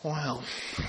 Well,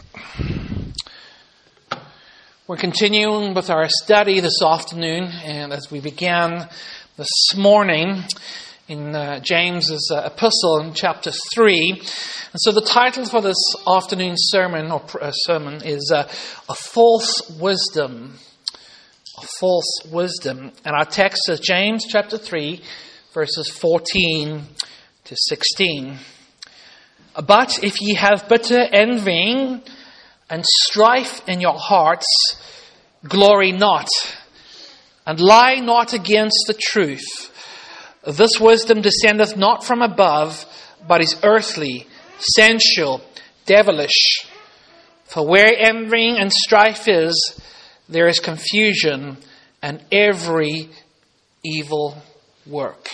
we're continuing with our study this afternoon, and as we began this morning in James's epistle in chapter 3. And so the title for this afternoon sermon is A False Wisdom. A False Wisdom. And our text is James chapter 3, verses 14 to 16. But if ye have bitter envying and strife in your hearts, glory not, and lie not against the truth. This wisdom descendeth not from above, but is earthly, sensual, devilish. For where envying and strife is, there is confusion and every evil work.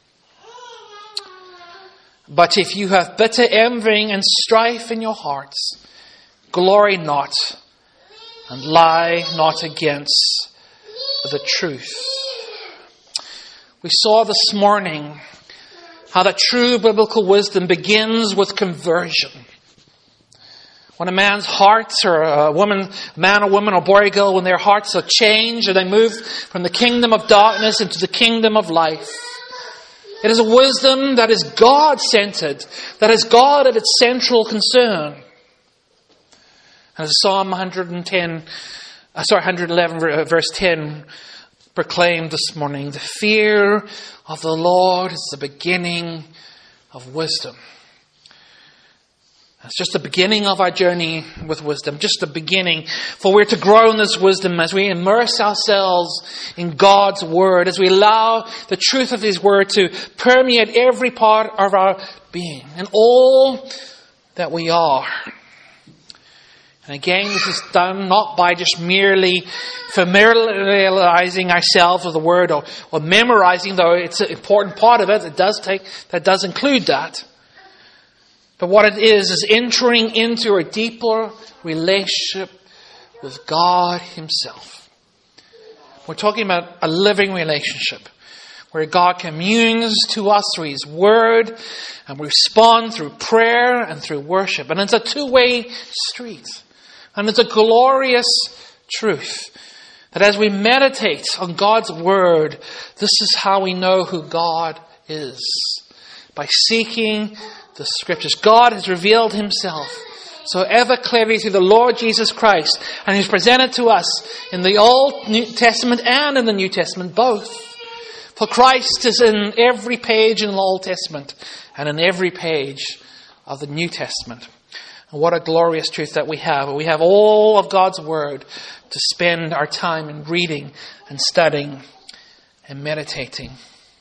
But if you have bitter envying and strife in your hearts, glory not, and lie not against the truth. We saw this morning how the true biblical wisdom begins with conversion. When a man's heart, or a man or woman or boy or girl, when their hearts are changed and they move from the kingdom of darkness into the kingdom of life. It is a wisdom that is God-centered, that is God at its central concern. As Psalm 111, verse 10 proclaimed this morning, the fear of the Lord is the beginning of wisdom. It's just the beginning of our journey with wisdom, just the beginning. For we're to grow in this wisdom as we immerse ourselves in God's Word, as we allow the truth of His Word to permeate every part of our being and all that we are. And again, this is done not by just merely familiarizing ourselves with the Word or memorizing, though it's an important part of it. That does include that. But what it is entering into a deeper relationship with God Himself. We're talking about a living relationship where God communes to us through His Word, and we respond through prayer and through worship. And it's a two-way street. And it's a glorious truth that as we meditate on God's Word, this is how we know who God is. By seeking the Scriptures. God has revealed Himself so ever clearly through the Lord Jesus Christ, and He's presented to us in the Old New Testament and in the New Testament both. For Christ is in every page in the Old Testament and in every page of the New Testament. And what a glorious truth that we have. We have all of God's Word to spend our time in reading and studying and meditating.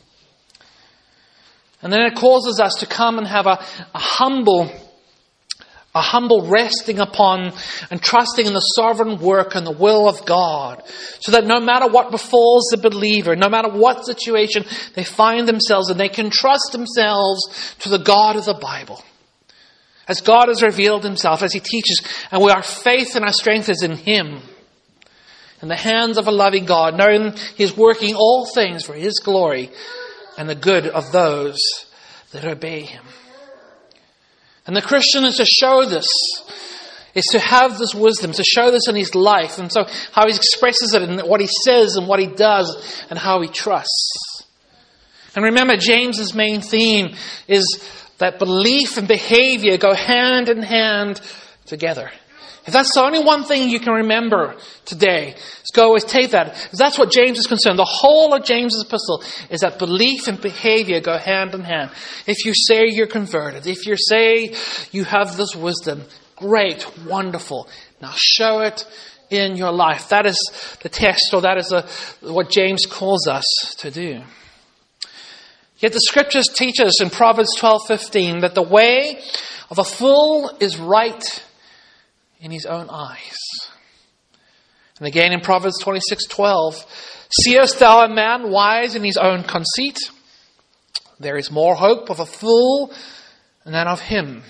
And then it causes us to come and have a humble resting upon and trusting in the sovereign work and the will of God. So that no matter what befalls the believer, no matter what situation they find themselves in, they can trust themselves to the God of the Bible. As God has revealed Himself, as He teaches, and our faith and our strength is in Him. In the hands of a loving God, knowing He is working all things for His glory and the good of those that obey Him. And the Christian is to show this, is to have this wisdom, to show this in his life, and so how he expresses it, and what he says, and what he does, and how he trusts. And remember, James's main theme is that belief and behavior go hand in hand together. If that's the only one thing you can remember today, take that. Because that's what James is concerned. The whole of James's epistle is that belief and behavior go hand in hand. If you say you're converted, if you say you have this wisdom, great, wonderful. Now show it in your life. That is the test, or that is what James calls us to do. Yet the Scriptures teach us in Proverbs 12:15 that the way of a fool is right in his own eyes. And again in Proverbs 26:12, seest thou a man wise in his own conceit? There is more hope of a fool than of him.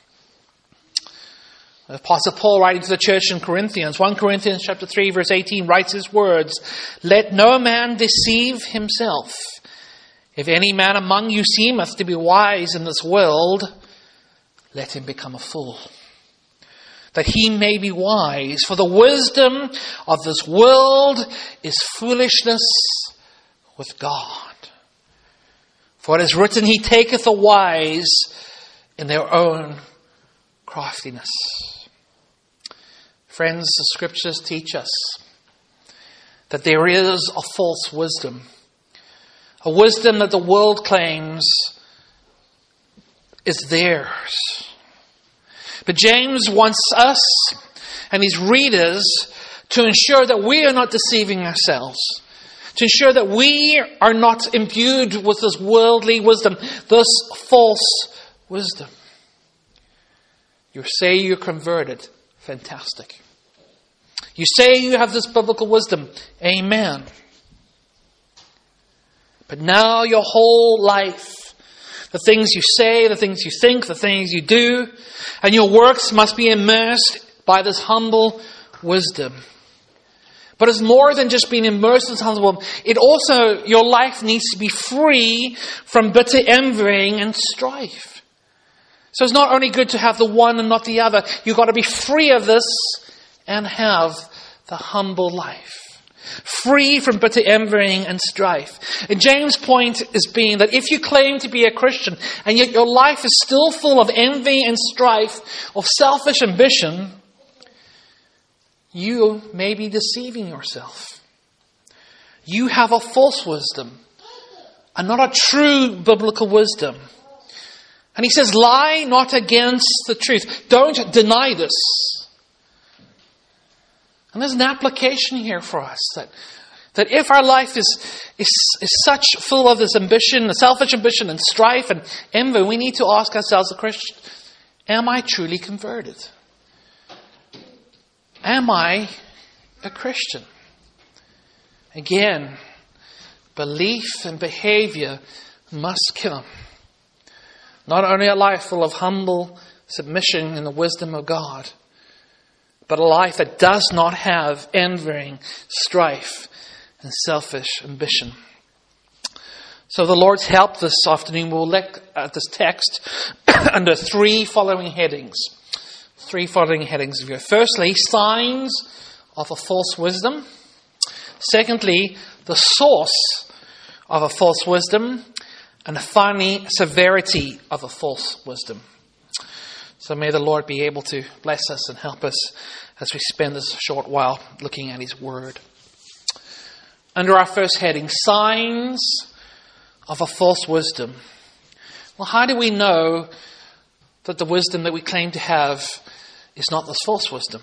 The Apostle Paul, writing to the church in Corinthians, 1 Corinthians chapter 3, verse 18, writes his words, let no man deceive himself. If any man among you seemeth to be wise in this world, let him become a fool, that he may be wise. For the wisdom of this world is foolishness with God. For it is written, he taketh the wise in their own craftiness. Friends, the scriptures teach us that there is a false wisdom. A wisdom that the world claims is theirs. But James wants us and his readers to ensure that we are not deceiving ourselves. To ensure that we are not imbued with this worldly wisdom, this false wisdom. You say you're converted. Fantastic. You say you have this biblical wisdom. Amen. But now your whole life, the things you say, the things you think, the things you do, and your works must be immersed by this humble wisdom. But it's more than just being immersed in this humble wisdom. It also, your life needs to be free from bitter envying and strife. So it's not only good to have the one and not the other. You've got to be free of this and have the humble life. Free from bitter envying and strife. And James' point is being that if you claim to be a Christian and yet your life is still full of envy and strife, of selfish ambition, you may be deceiving yourself. You have a false wisdom and not a true biblical wisdom. And he says, lie not against the truth. Don't deny this. And there's an application here for us that if our life is such full of this ambition, selfish ambition and strife and envy, we need to ask ourselves, a Christian, am I truly converted? Am I a Christian? Again, belief and behavior must come. Not only a life full of humble submission in the wisdom of God, but a life that does not have envying, strife, and selfish ambition. So the Lord's help this afternoon, we'll look at this text under three following headings. Three following headings of you. Firstly, signs of a false wisdom. Secondly, the source of a false wisdom. And finally, severity of a false wisdom. So may the Lord be able to bless us and help us as we spend this short while looking at his word. Under our first heading, signs of a false wisdom. Well, how do we know that the wisdom that we claim to have is not this false wisdom?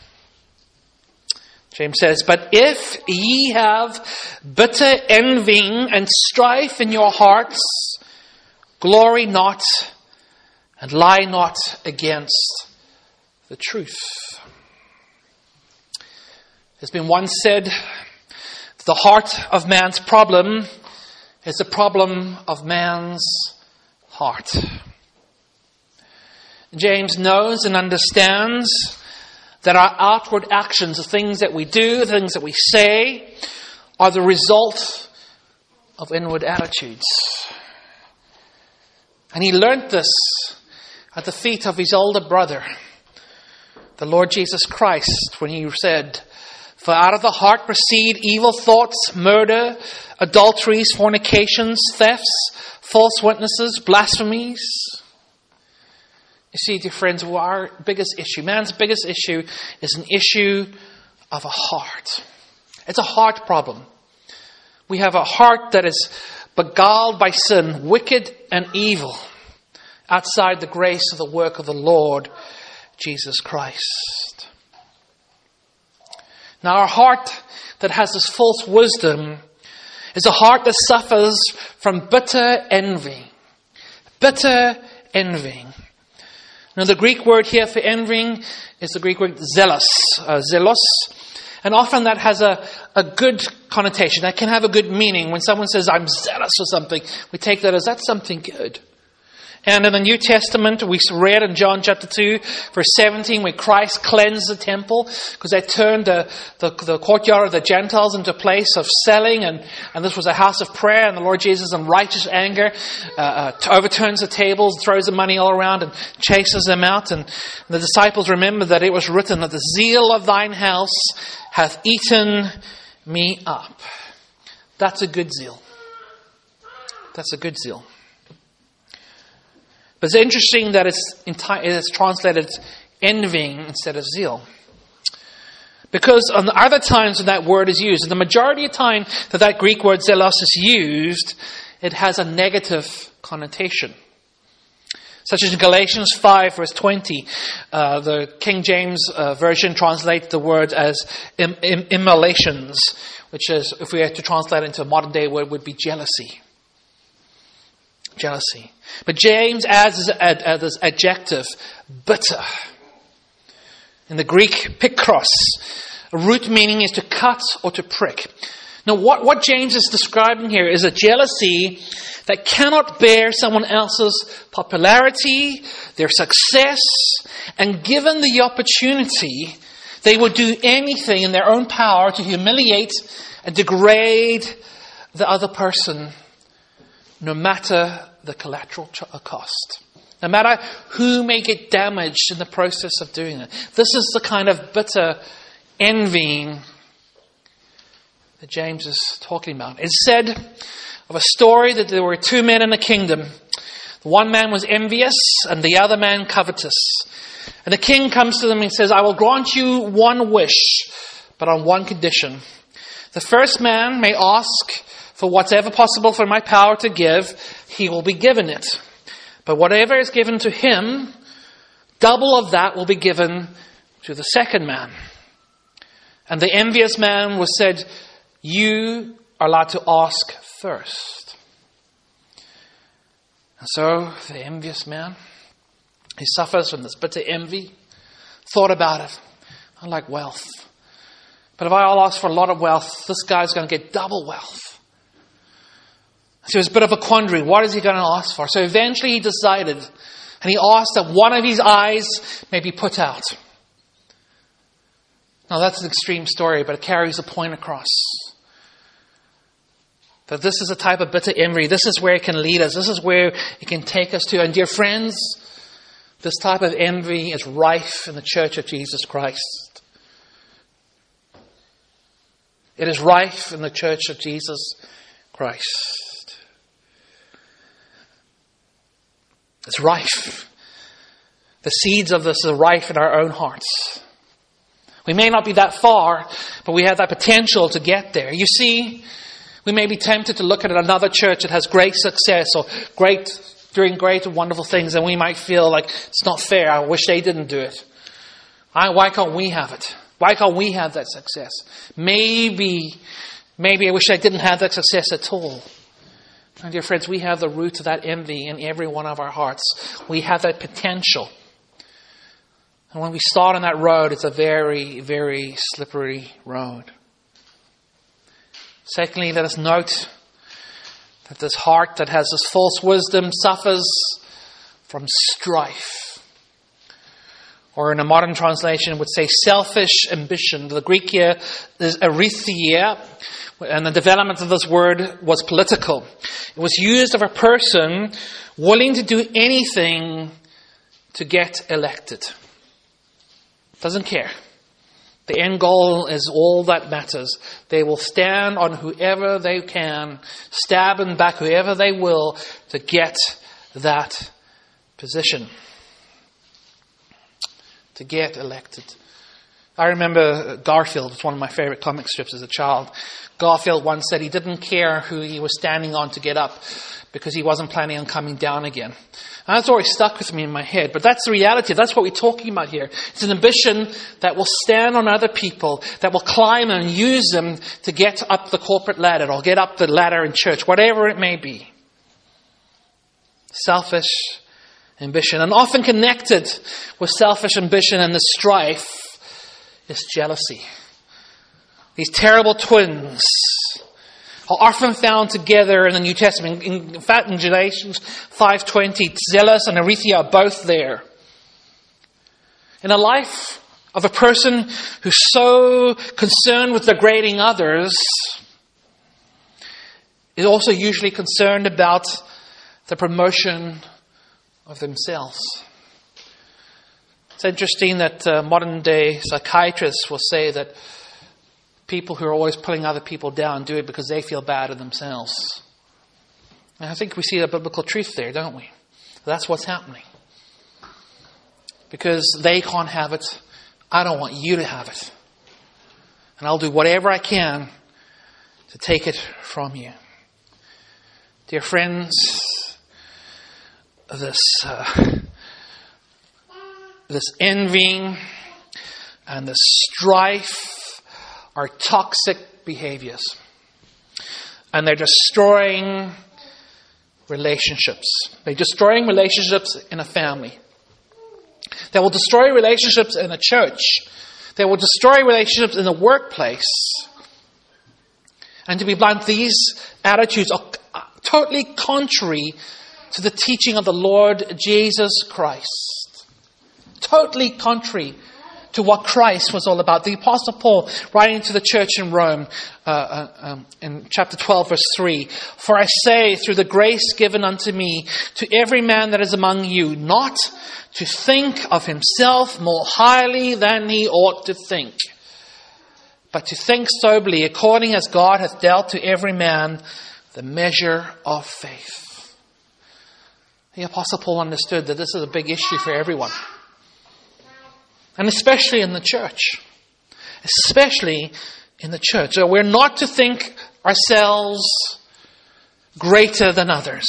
James says, but if ye have bitter envying and strife in your hearts, glory not and lie not against the truth. It's been once said, the heart of man's problem is the problem of man's heart. James knows and understands that our outward actions, the things that we do, the things that we say, are the result of inward attitudes. And he learnt this at the feet of his older brother, the Lord Jesus Christ, when he said, for out of the heart proceed evil thoughts, murder, adulteries, fornications, thefts, false witnesses, blasphemies. You see, dear friends, our biggest issue, man's biggest issue, is an issue of a heart. It's a heart problem. We have a heart that is beguiled by sin, wicked and evil, outside the grace of the work of the Lord Jesus Christ. Now, our heart that has this false wisdom is a heart that suffers from bitter envy. Bitter envying. Now, the Greek word here for envying is the Greek word zelos. And often that has a good connotation. That can have a good meaning. When someone says, I'm zealous for something, we take that as, that's something good. And in the New Testament, we read in John chapter 2, verse 17, where Christ cleansed the temple, because they turned the courtyard of the Gentiles into a place of selling, and this was a house of prayer, and the Lord Jesus, in righteous anger, overturns the tables, throws the money all around, and chases them out. And the disciples remember that it was written that the zeal of thine house hath eaten me up. That's a good zeal. That's a good zeal. But it's interesting that it's translated envying instead of zeal. Because on the other times when that word is used, and the majority of time that Greek word zelos is used, it has a negative connotation. Such as in Galatians 5 verse 20, the King James Version translates the word as immolations, which is, if we had to translate it into a modern day word, would be jealousy. Jealousy. But James adds this adjective, bitter. In the Greek, pikros, a root meaning is to cut or to prick. Now what James is describing here is a jealousy that cannot bear someone else's popularity, their success, and given the opportunity, they will do anything in their own power to humiliate and degrade the other person, no matter the collateral cost. No matter who may get damaged in the process of doing it. This is the kind of bitter envying that James is talking about. It's said of a story that there were two men in the kingdom. The one man was envious and the other man covetous. And the king comes to them and says, I will grant you one wish, but on one condition. The first man may ask for whatever possible for my power to give, he will be given it. But whatever is given to him, double of that will be given to the second man. And the envious man was said, you are allowed to ask first. And so the envious man, he suffers from this bitter envy, thought about it. I like wealth. But if I all ask for a lot of wealth, this guy's going to get double wealth. So it was a bit of a quandary. What is he going to ask for? So eventually he decided, and he asked that one of his eyes may be put out. Now that's an extreme story, but it carries a point across. That this is a type of bitter envy. This is where it can lead us. This is where it can take us to. And dear friends, this type of envy is rife in the Church of Jesus Christ. It is rife in the Church of Jesus Christ. It's rife. The seeds of this are rife in our own hearts. We may not be that far, but we have that potential to get there. You see, we may be tempted to look at another church that has great success or doing great and wonderful things, and we might feel like it's not fair. I wish they didn't do it. Why can't we have it? Why can't we have that success? Maybe I wish I didn't have that success at all. And dear friends, we have the root of that envy in every one of our hearts. We have that potential. And when we start on that road, it's a very, very slippery road. Secondly, let us note that this heart that has this false wisdom suffers from strife. Or in a modern translation, it would say selfish ambition. The Greek here is arithia, and the development of this word was political. It was used of a person willing to do anything to get elected. Doesn't care. The end goal is all that matters. They will stand on whoever they can, stab and back whoever they will to get that position. To get elected. I remember Garfield. It's one of my favorite comic strips as a child. Garfield once said he didn't care who he was standing on to get up because he wasn't planning on coming down again. And that's always stuck with me in my head. But that's the reality. That's what we're talking about here. It's an ambition that will stand on other people, that will climb and use them to get up the corporate ladder or get up the ladder in church, whatever it may be. Selfish ambition. And often connected with selfish ambition and the strife is jealousy. These terrible twins are often found together in the New Testament. In fact, in Galatians 5:20, zealous and aletheia are both there. In a life of a person who's so concerned with degrading others, is also usually concerned about the promotion of themselves. It's interesting that modern day psychiatrists will say that people who are always pulling other people down do it because they feel bad of themselves. And I think we see the biblical truth there, don't we? That's what's happening. Because they can't have it, I don't want you to have it. And I'll do whatever I can to take it from you. Dear friends, this envying and this strife are toxic behaviors. And they're destroying relationships. They're destroying relationships in a family. They will destroy relationships in a church. They will destroy relationships in the workplace. And to be blunt, these attitudes are totally contrary to the teaching of the Lord Jesus Christ. Totally contrary to what Christ was all about. The Apostle Paul, writing to the church in Rome, in chapter 12, verse 3, "For I say, through the grace given unto me, to every man that is among you, not to think of himself more highly than he ought to think, but to think soberly, according as God hath dealt to every man the measure of faith." The Apostle Paul understood that this is a big issue for everyone. And especially in the church. Especially in the church. So we're not to think ourselves greater than others.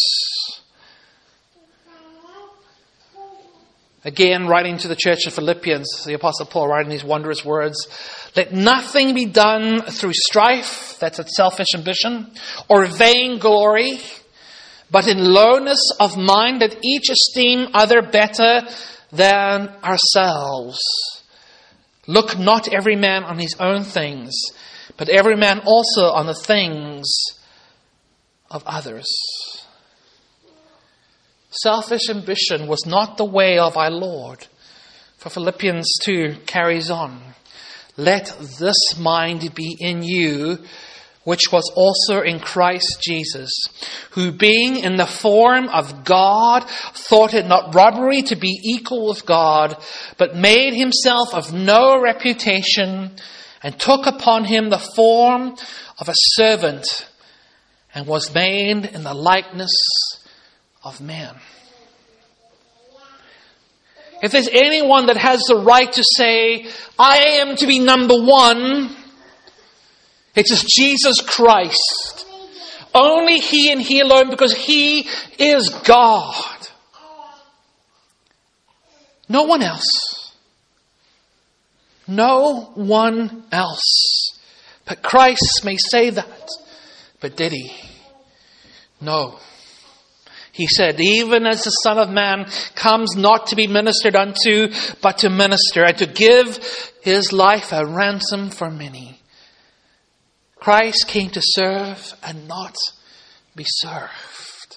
Again, writing to the church of Philippians, the Apostle Paul writing these wondrous words, "Let nothing be done through strife," that's a selfish ambition, "or vain glory, but in lowness of mind, that each esteem other better than ourselves. Look not every man on his own things, but every man also on the things of others." Selfish ambition was not the way of our Lord. For Philippians 2 carries on, "Let this mind be in you, which was also in Christ Jesus, who being in the form of God, thought it not robbery to be equal with God, but made himself of no reputation, and took upon him the form of a servant, and was made in the likeness of man." If there's anyone that has the right to say, "I am to be number one," it is Jesus Christ. Only He and He alone, because He is God. No one else. No one else. But Christ may say that. But did He? No. He said, "Even as the Son of Man comes not to be ministered unto, but to minister, and to give His life a ransom for many." Christ came to serve and not be served.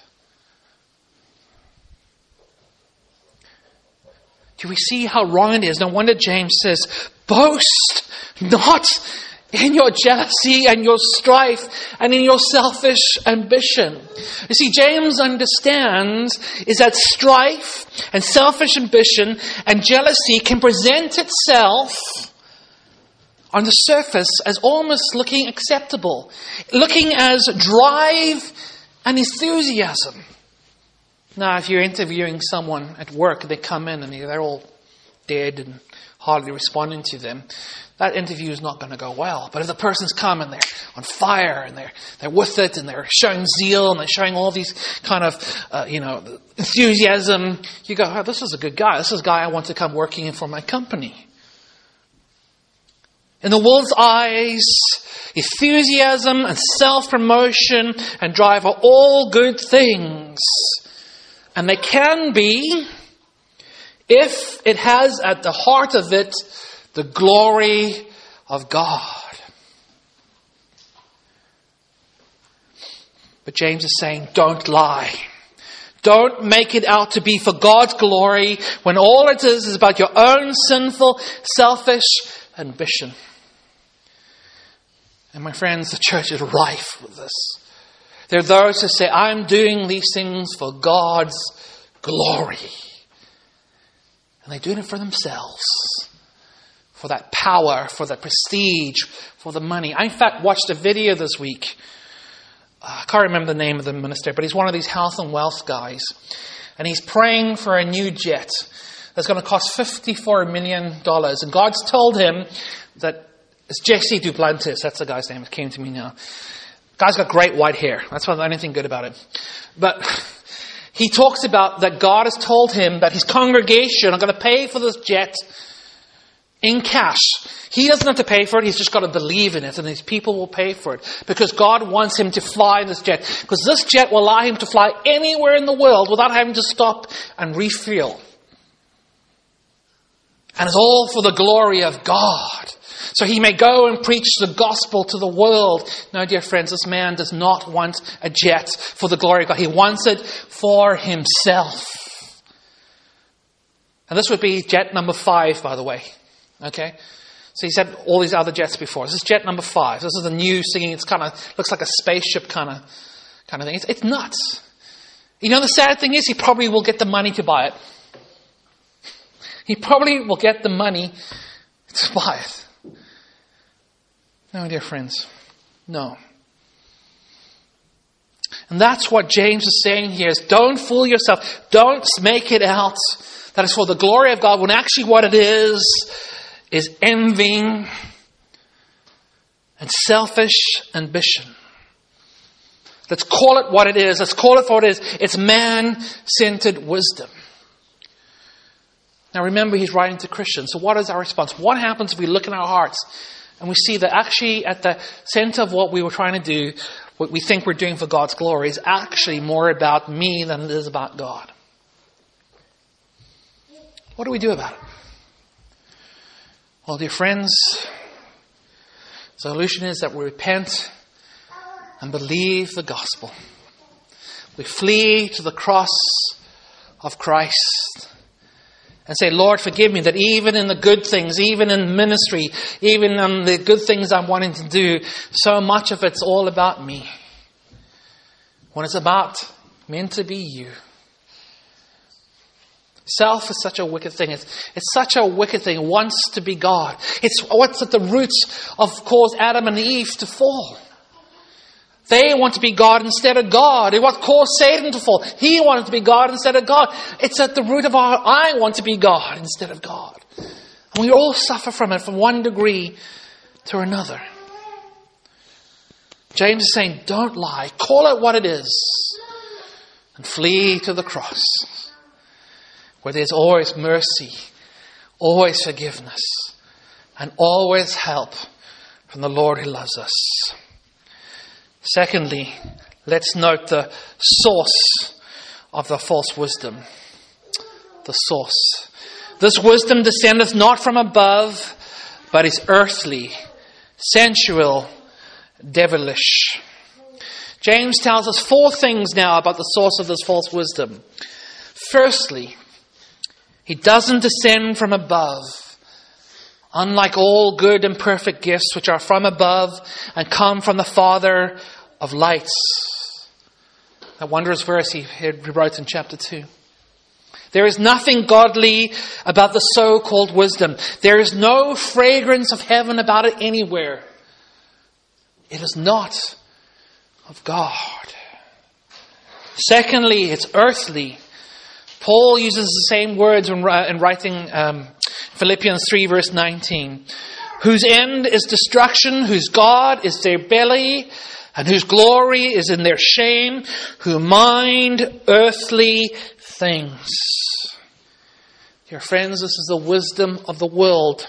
Do we see how wrong it is? No wonder James says, "Boast not in your jealousy and your strife and in your selfish ambition." You see, James understands is that strife and selfish ambition and jealousy can present itself on the surface as almost looking acceptable, looking as drive and enthusiasm. Now, if you're interviewing someone at work, they come in and they're all dead and hardly responding to them, that interview is not going to go well. But if the person's come and they're on fire and they're with it and they're showing zeal and they're showing all these kind of, enthusiasm, you go, "Oh, this is a good guy. This is a guy I want to come working in for my company." In the world's eyes, enthusiasm and self-promotion and drive are all good things. And they can be if it has at the heart of it the glory of God. But James is saying, don't lie. Don't make it out to be for God's glory when all it is about your own sinful, selfish ambition. And my friends, the church is rife with this. There are those who say, I'm doing these things for God's glory. And they're doing it for themselves. For that power, for the prestige, for the money. I, in fact, watched a video this week. I can't remember the name of the minister, but he's one of these health and wealth guys. And he's praying for a new jet that's going to cost $54 million. And God's told him that it's Jesse Duplantis. That's the guy's name. It came to me now. Guy's got great white hair. That's not anything good about it. But he talks about that God has told him that his congregation are going to pay for this jet in cash. He doesn't have to pay for it. He's just got to believe in it. And his people will pay for it. Because God wants him to fly this jet. Because this jet will allow him to fly anywhere in the world without having to stop and refuel. And it's all for the glory of God. So he may go and preach the gospel to the world. No, dear friends, this man does not want a jet for the glory of God. He wants it for himself. And this would be jet number 5, by the way. Okay? So he's had all these other jets before. This is jet number 5. This is the new singing. It's kind of looks like a spaceship kind of thing. It's nuts. You know, the sad thing is he probably will get the money to buy it. He probably will get the money to buy it. No, dear friends. No. And that's what James is saying here is don't fool yourself. Don't make it out that it's for the glory of God when actually what it is envying and selfish ambition. Let's call it what it is. Let's call it for what it is. It's man-centered wisdom. Now remember, he's writing to Christians. So what is our response? What happens if we look in our hearts and we see that actually at the center of what we were trying to do, what we think we're doing for God's glory is actually more about me than it is about God? What do we do about it? Well, dear friends, the solution is that we repent and believe the gospel. We flee to the cross of Christ and say, Lord, forgive me that even in the good things, even in ministry, even in the good things I'm wanting to do, so much of it's all about me. When it's meant to be you. Self is such a wicked thing. It's such a wicked thing. It wants to be God. It's what's at the roots of caused Adam and Eve to fall. They want to be God instead of God. It what caused Satan to fall. He wanted to be God instead of God. It's at the root of I want to be God instead of God. And we all suffer from it from one degree to another. James is saying, don't lie. Call it what it is. And flee to the cross. Where there's always mercy, always forgiveness, and always help from the Lord who loves us. Secondly, let's note the source of the false wisdom. The source. This wisdom descendeth not from above, but is earthly, sensual, devilish. James tells us 4 things now about the source of this false wisdom. Firstly, he doesn't descend from above. Unlike all good and perfect gifts which are from above and come from the Father of lights. That wondrous verse he wrote in chapter 2. There is nothing godly about the so-called wisdom. There is no fragrance of heaven about it anywhere. It is not of God. Secondly, it's earthly. Paul uses the same words in writing Philippians 3 verse 19. Whose end is destruction, whose God is their belly, and whose glory is in their shame, who mind earthly things. Dear friends, this is the wisdom of the world.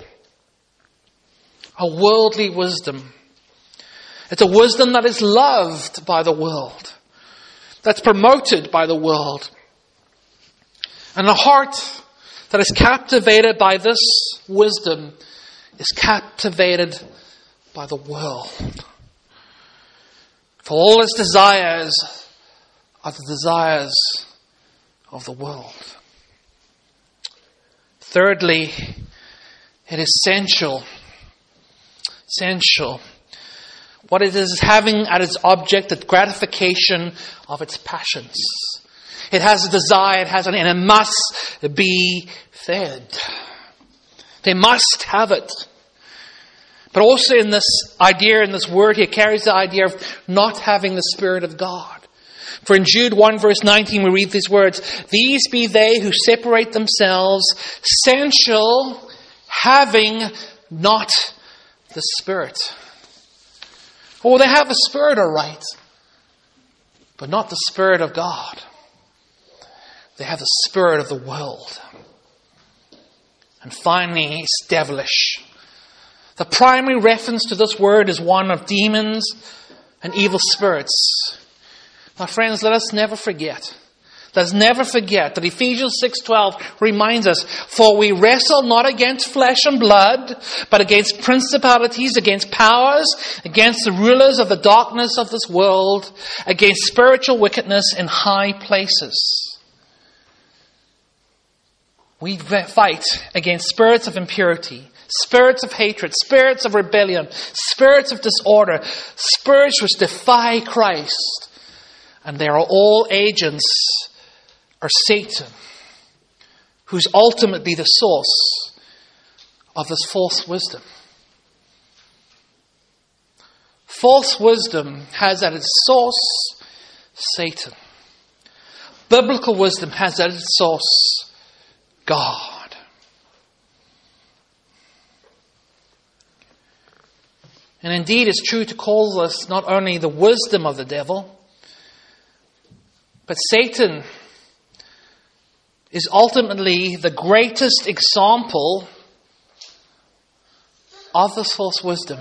A worldly wisdom. It's a wisdom that is loved by the world. That's promoted by the world. And a heart that is captivated by this wisdom is captivated by the world. For all its desires are the desires of the world. Thirdly, it is sensual. Sensual. What it is having at its object the gratification of its passions. It has a desire, and it must be fed. They must have it. But also in this idea, in this word here, carries the idea of not having the Spirit of God. For in Jude 1 verse 19 we read these words, "These be they who separate themselves, sensual, having not the Spirit." Oh, they have the Spirit, all right, but not the Spirit of God. They have the spirit of the world. And finally, it's devilish. The primary reference to this word is one of demons and evil spirits. My friends, let us never forget. Let us never forget that Ephesians 6:12 reminds us, "For we wrestle not against flesh and blood, but against principalities, against powers, against the rulers of the darkness of this world, against spiritual wickedness in high places." We fight against spirits of impurity, spirits of hatred, spirits of rebellion, spirits of disorder, spirits which defy Christ. And they are all agents of Satan, who's ultimately the source of this false wisdom. False wisdom has at its source Satan. Biblical wisdom has at its source God. And indeed, it's true to call this not only the wisdom of the devil, but Satan is ultimately the greatest example of this false wisdom.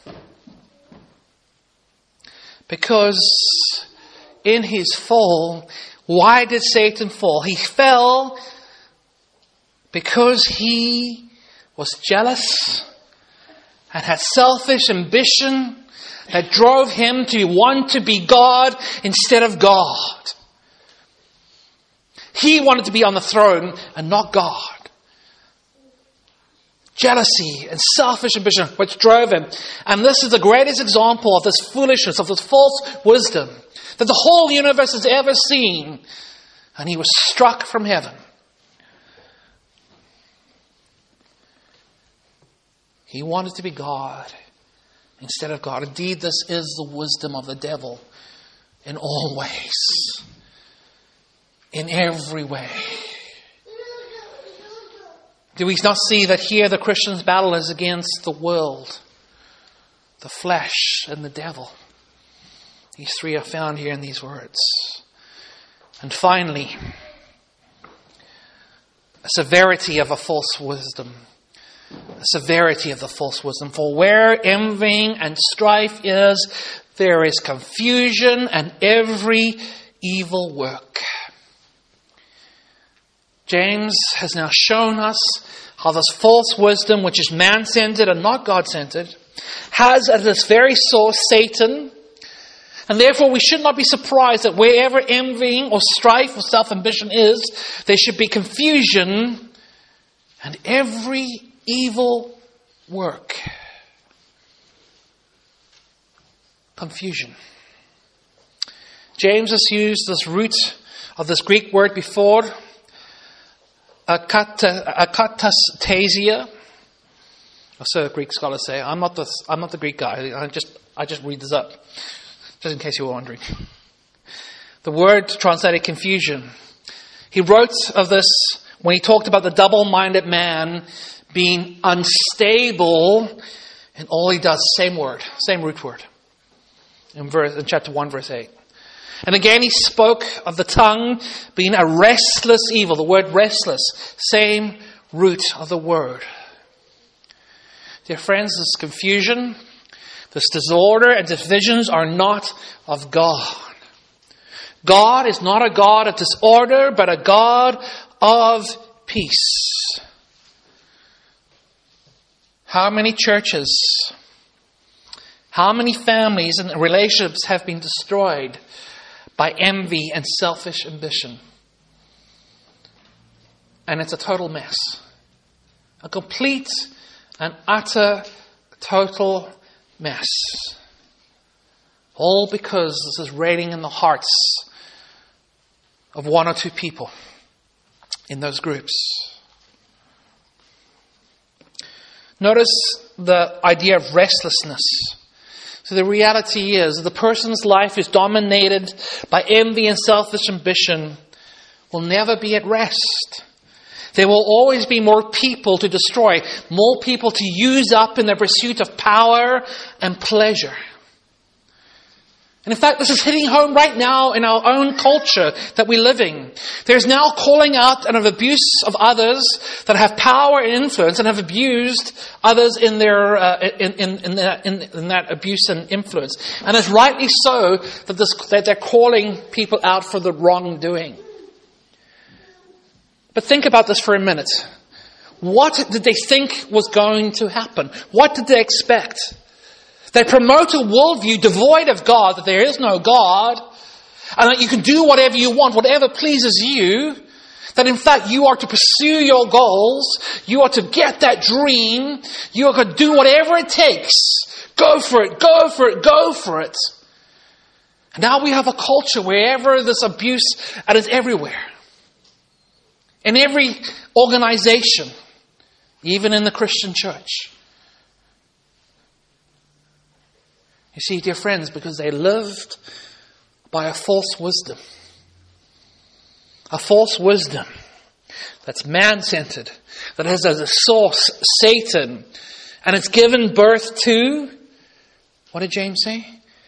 Because in his fall, why did Satan fall? He fell because he was jealous and had selfish ambition that drove him to want to be God instead of God. He wanted to be on the throne and not God. Jealousy and selfish ambition which drove him. And this is the greatest example of this foolishness, of this false wisdom that the whole universe has ever seen. And he was struck from heaven. He wanted to be God instead of God. Indeed, this is the wisdom of the devil in all ways. In every way. Do we not see that here the Christian's battle is against the world, the flesh, and the devil? These three are found here in these words. And finally, a severity of a false wisdom. The severity of the false wisdom. For where envying and strife is, there is confusion and every evil work. James has now shown us how this false wisdom, which is man-centered and not God-centered, has at its very source Satan. And therefore we should not be surprised that wherever envying or strife or self-ambition is, there should be confusion and every evil work. Confusion. James has used this root of this Greek word before, akatastasia. So Greek scholars say. I'm not the Greek guy. I just read this up, just in case you were wondering. The word translated confusion. He wrote of this when he talked about the double-minded man being unstable in all he does. Same word, same root word. In chapter 1, verse 8. And again he spoke of the tongue being a restless evil. The word restless, same root of the word. Dear friends, this confusion, this disorder and divisions are not of God. God is not a God of disorder, but a God of peace. How many churches How many families and relationships have been destroyed by envy and selfish ambition? And it's a total mess. A complete and utter total mess. All because this is reigning in the hearts of one or two people in those groups. Notice the idea of restlessness. So the reality is the person's life is dominated by envy and selfish ambition will never be at rest. There will always be more people to destroy, more people to use up in the pursuit of power and pleasure. And in fact, this is hitting home right now in our own culture that we live in. There's now calling out and of abuse of others that have power and influence and have abused others in their in that abuse and influence. And it's rightly so that they're calling people out for the wrongdoing. But think about this for a minute. What did they think was going to happen? What did they expect? They promote a worldview devoid of God, that there is no God, and that you can do whatever you want, whatever pleases you, that in fact you are to pursue your goals, you are to get that dream, you are to do whatever it takes. Go for it, go for it, go for it. And now we have a culture wherever there's abuse, and it's everywhere. In every organization, even in the Christian church. You see, dear friends, because they lived by a false wisdom. A false wisdom that's man-centered, that has as a source Satan, and it's given birth to, what did James say?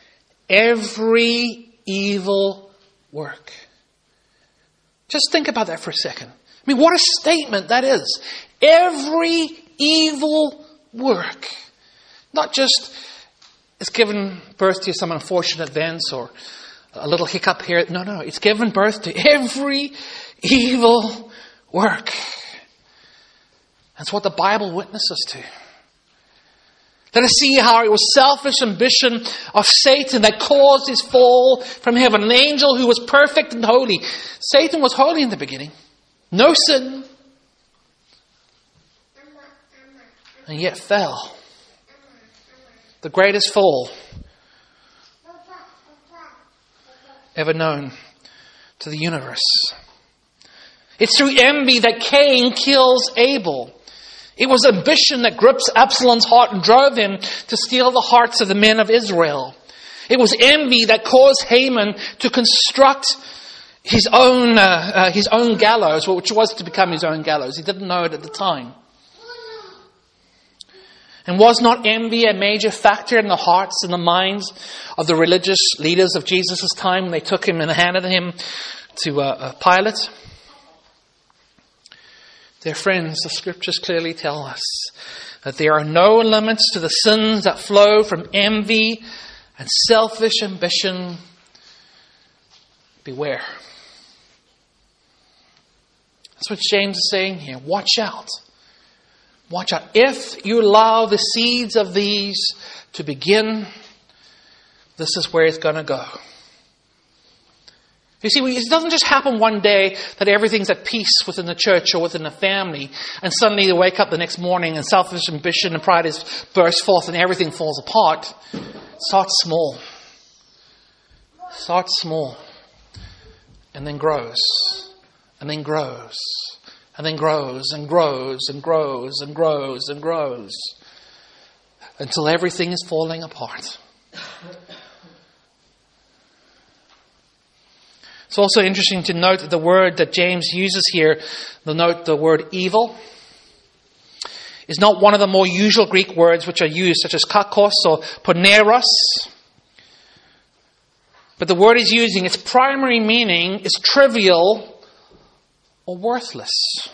Every evil work. Just think about that for a second. I mean, what a statement that is. Every evil work. Not just it's given birth to some unfortunate events or a little hiccup here. No. It's given birth to every evil work. That's what the Bible witnesses to. Let us see how it was selfish ambition of Satan that caused his fall from heaven. An angel who was perfect and holy. Satan was holy in the beginning. No sin. And yet fell. The greatest fall ever known to the universe. It's through envy that Cain kills Abel. It was ambition that gripped Absalom's heart and drove him to steal the hearts of the men of Israel. It was envy that caused Haman to construct his own gallows, which was to become his own gallows. He didn't know it at the time. And was not envy a major factor in the hearts and the minds of the religious leaders of Jesus' time when they took him and handed him to Pilate? Dear friends, the scriptures clearly tell us that there are no limits to the sins that flow from envy and selfish ambition. Beware. That's what James is saying here. Watch out. Watch out. If you allow the seeds of these to begin, this is where it's going to go. You see, it doesn't just happen one day that everything's at peace within the church or within the family, and suddenly you wake up the next morning and selfish ambition and pride is burst forth and everything falls apart. Start small. Start small. And then grows. And then grows. And then grows and grows and grows and grows and grows until everything is falling apart. It's also interesting to note that the word that James uses here, the word evil, is not one of the more usual Greek words which are used, such as kakos or poneros. But the word he's using, its primary meaning is trivial or worthless.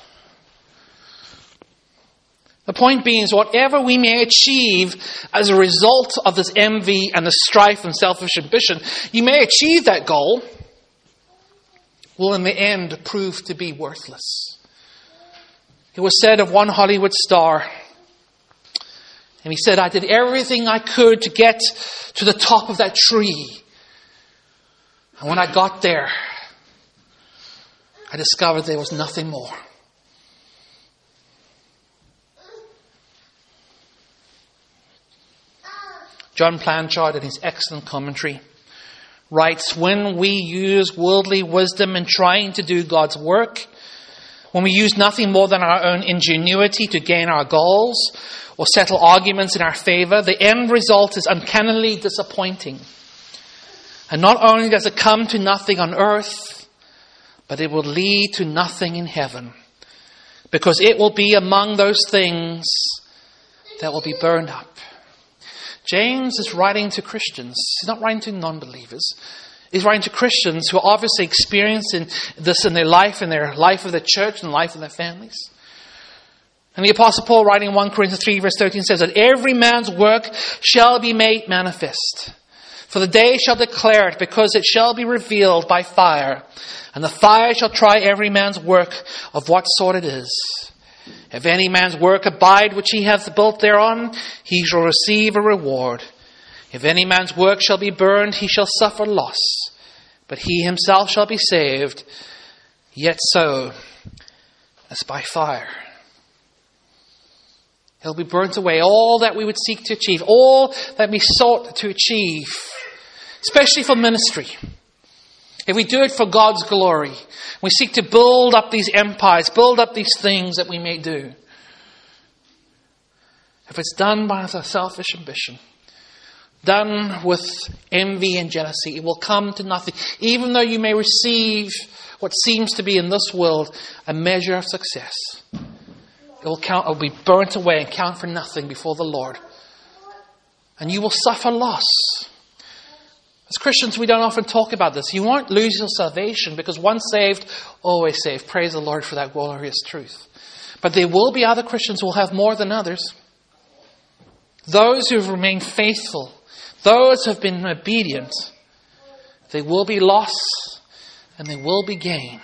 The point being is whatever we may achieve as a result of this envy and the strife and selfish ambition, you may achieve that goal, will in the end prove to be worthless. It was said of one Hollywood star, And he said, I did everything I could to get to the top of that tree. And when I got there, I discovered there was nothing more. John Blanchard, in his excellent commentary, writes, when we use worldly wisdom in trying to do God's work, when we use nothing more than our own ingenuity to gain our goals or settle arguments in our favor, the end result is uncannily disappointing. And not only does it come to nothing on earth, but it will lead to nothing in heaven, because it will be among those things that will be burned up. James is writing to Christians. He's not writing to non-believers. He's writing to Christians who are obviously experiencing this in their life of the church, and the life of their families. And the Apostle Paul, writing in 1 Corinthians 3 verse 13, says that every man's work shall be made manifest. For the day shall declare it, because it shall be revealed by fire. And the fire shall try every man's work of what sort it is. If any man's work abide which he hath built thereon, he shall receive a reward. If any man's work shall be burned, he shall suffer loss. But he himself shall be saved, yet so as by fire. He'll be burnt away. All that we would seek to achieve, all that we sought to achieve, especially for ministry. If we do it for God's glory, we seek to build up these empires, build up these things that we may do. If it's done by a selfish ambition, done with envy and jealousy, it will come to nothing. Even though you may receive what seems to be in this world a measure of success, it will be burnt away and count for nothing before the Lord. And you will suffer loss. As Christians, we don't often talk about this. You won't lose your salvation, because once saved, always saved. Praise the Lord for that glorious truth. But there will be other Christians who will have more than others. Those who have remained faithful, those who have been obedient, there will be loss and there will be gain.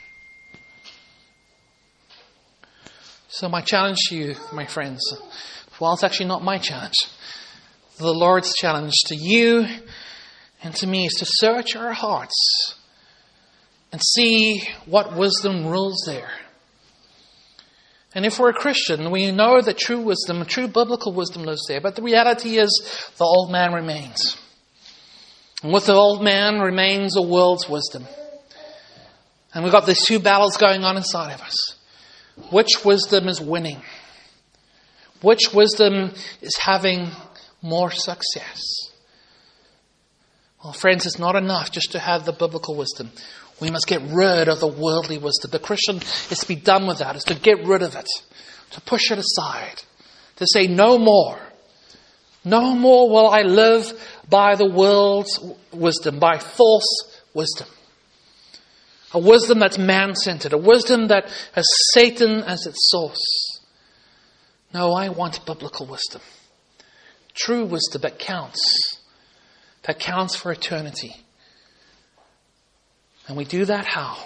So my challenge to you, my friends, well, it's actually not my challenge. The Lord's challenge to you and to me is to search our hearts and see what wisdom rules there. And if we're a Christian, we know that true wisdom, true biblical wisdom lives there. But the reality is the old man remains. And with the old man remains the world's wisdom. And we've got these two battles going on inside of us. Which wisdom is winning? Which wisdom is having more success? Well, friends, it's not enough just to have the biblical wisdom. We must get rid of the worldly wisdom. The Christian is to be done with that, is to get rid of it, to push it aside, to say no more. No more will I live by the world's wisdom, by false wisdom. A wisdom that's man-centered, a wisdom that has Satan as its source. No, I want biblical wisdom. True wisdom that counts for eternity. And we do that how?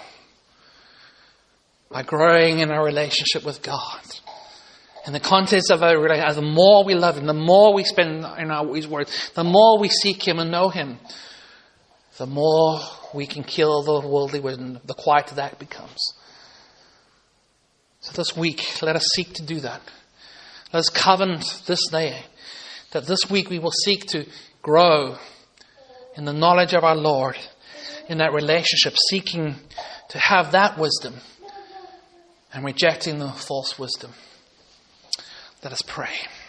By growing in our relationship with God. In the context of our relationship, the more we love Him, the more we spend in His Word, the more we seek Him and know Him, the more we can kill the worldly wisdom, the quieter that becomes. So this week, let us seek to do that. Let us covenant this day that this week we will seek to grow in the knowledge of our Lord, in that relationship, seeking to have that wisdom and rejecting the false wisdom. Let us pray.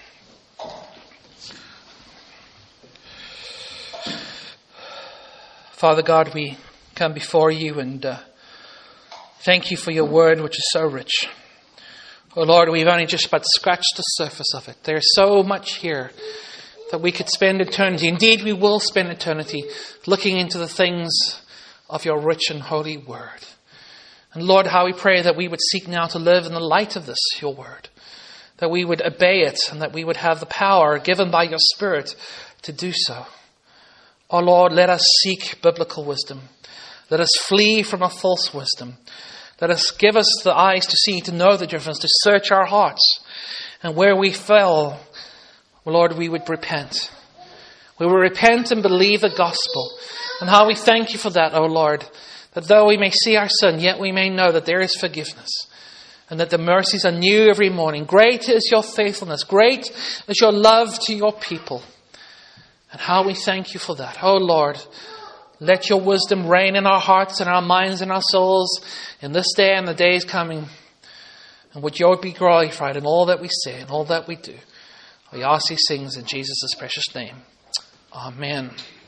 Father God, we come before you and thank you for your word, which is so rich. Oh Lord, we've only just but scratched the surface of it. There's so much here that we could spend eternity. Indeed, we will spend eternity looking into the things of your rich and holy word. And Lord, how we pray that we would seek now to live in the light of this, your word. That we would obey it and that we would have the power given by your Spirit to do so. Oh Lord, let us seek biblical wisdom. Let us flee from a false wisdom. Let us give us the eyes to see, to know the difference, to search our hearts. And where we fell, well, Lord, we would repent. We will repent and believe the gospel. And how we thank you for that, O Lord, that though we may see our sin, yet we may know that there is forgiveness and that the mercies are new every morning. Great is your faithfulness. Great is your love to your people. And how we thank you for that. O Lord, let your wisdom reign in our hearts and our minds and our souls in this day and the days coming. And would you be glorified in all that we say and all that we do. We ask these things in Jesus' precious name. Amen.